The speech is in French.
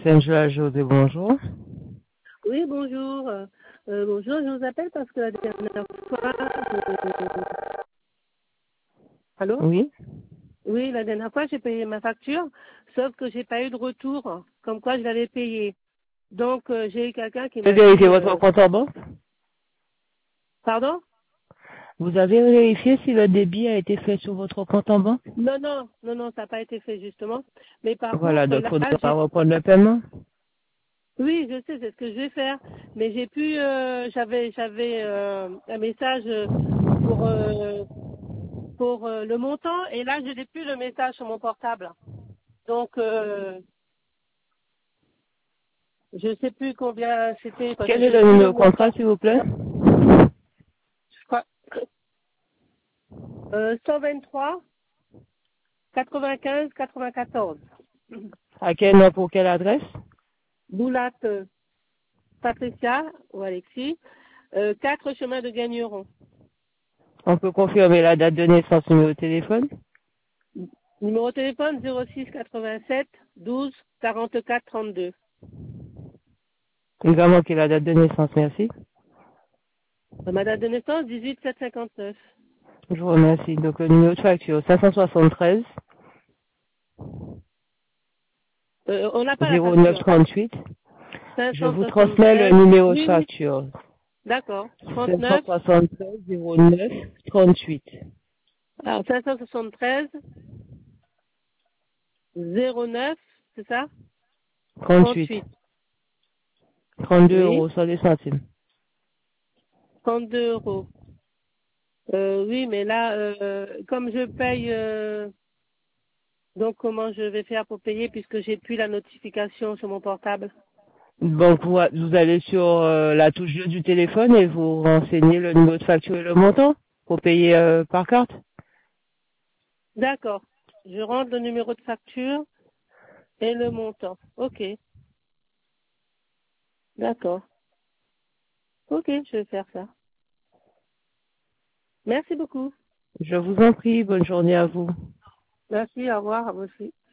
Angela José, bonjour. Oui, bonjour. Bonjour, je vous appelle parce que la dernière fois, Allô? Oui. Oui, la dernière fois, j'ai payé ma facture, sauf que j'ai pas eu de retour, comme quoi je l'avais payé. Donc, j'ai eu quelqu'un qui Vous m'a avez dit... vérifié votre compte en banque? Pardon? Vous avez vérifié si le débit a été fait sur votre compte en banque? Non, non, non, non, ça n'a pas été fait, justement. Mais par Voilà, contre, donc il là, faudra j'ai... reprendre le paiement. Oui, je sais, c'est ce que je vais faire. Mais j'ai pu... j'avais un message pour le montant, et là, je n'ai plus le message sur mon portable. Donc, je sais plus combien c'était parce que Quel est j'ai le plus le numéro de contrat, montant. s'il vous plaît? Je crois 123 95 94. À quel nom, pour quelle adresse? Boulat Patricia ou Alexis, 4 chemin de Gagneron. On peut confirmer la date de naissance, numéro de téléphone? Numéro de téléphone 06 87 12 44 32. Il va manquer la date de naissance, merci. Ma date de naissance 18 759. Je vous remercie. Donc le numéro de facture 573 On n'a pas la facture. 0938. Je vous transmets le 573. numéro de Oui, oui. facture. D'accord. 39. 573 09 38. Alors 573 09, c'est ça? 38. 38. 32 Oui. euros sur les centimes. 32 euros. Oui, mais là, comme je paye, donc comment je vais faire pour payer puisque j'ai plus la notification sur mon portable? Donc vous allez sur la touche bleue du téléphone et vous renseignez le numéro de facture et le montant pour payer par carte. D'accord. Je rentre le numéro de facture et le montant. Ok. D'accord. Ok, je vais faire ça. Merci beaucoup. Je vous en prie, bonne journée à vous. Merci, au revoir à vous aussi.